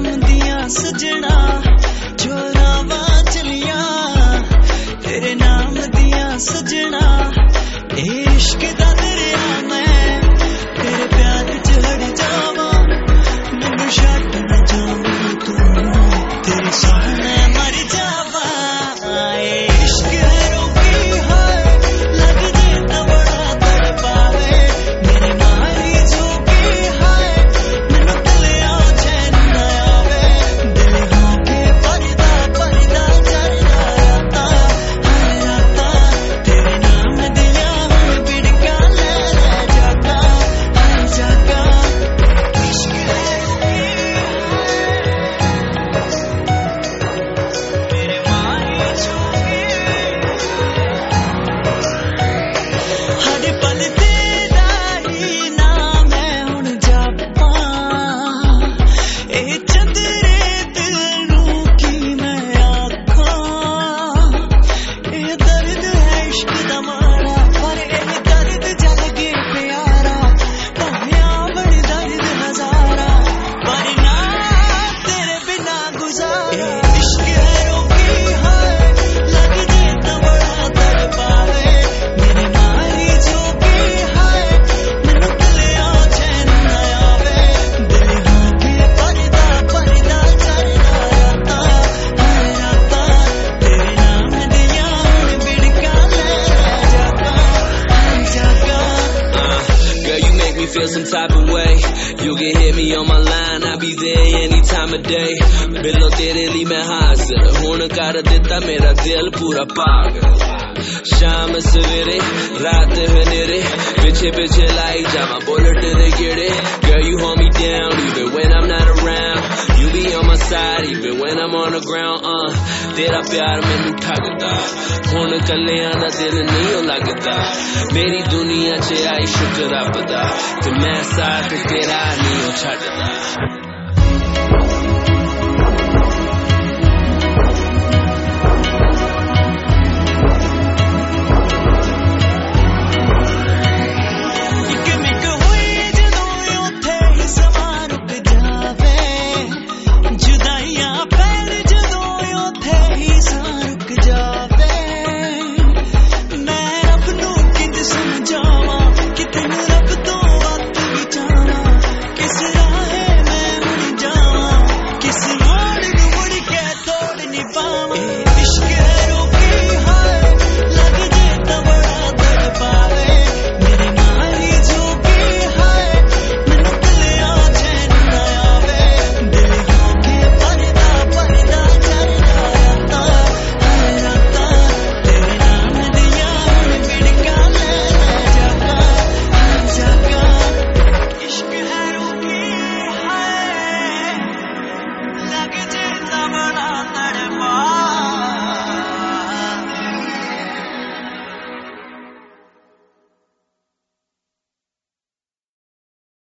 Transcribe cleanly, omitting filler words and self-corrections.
नाम दिया सजना चोरावा चलिया, तेरे नाम दिया सजना इश्क दा दरिया मैं तेरे प्यार च हड़ जावा, मैनू छड्ड ना जावे तू तेरे सामने मर जावा। इश्क रोकी है लग जे ना बड़ा तड़पावे, मेरे नाल ही झोंकी है मैनू तलिया चैन ना आवे, दिल होके परदा परदा चढ़दा राता हर राता, तेरे नाम दिया हुण बिड़का ले जागा हर जागा। इश्क रोकी मेरे मारी झोंकी हर पल तेरा ही नाम है हुण जापां, ए चंदरे दिल नू की मैं आखां, ए दर्द है इश्क दा मारा पर ए दर्द जल के प्यारा, भावें आवण दर्द हजारा पर ना तेरे बिना गुजारा। इश्क है रोकी है लग जे ना बड़ा तड़पावे, मेरे नाल ही झोंकी है मैनू तलिया चैन ना आवे, दिल होके परदा परदा चढ़दा राता हर राता, तेरे नाम दिया हुण बिड़का ले जागा हर जागा। Girl, you make me feel some type of way. You can hit me on my line, I'll be there any time of day. बिलो तेरे लिए मैं हाजिर हुण कर दिता मेरा दिल पूरा पागल, शाम सवेरे रात हनेरे पिछे पिछे लाई जावा बुलेट दे गेड़े। Girl, you hold me down even when I'm not around, you be on my side even when I'm on the ground. तेरा प्यार मैनू ठगदा हुण कलियां दा दिल नहीं ओ लगदा, मेरी दुनिया च आई शुक्र रब दा ते मैं साथ तेरा नहीं ओ छड्डदा।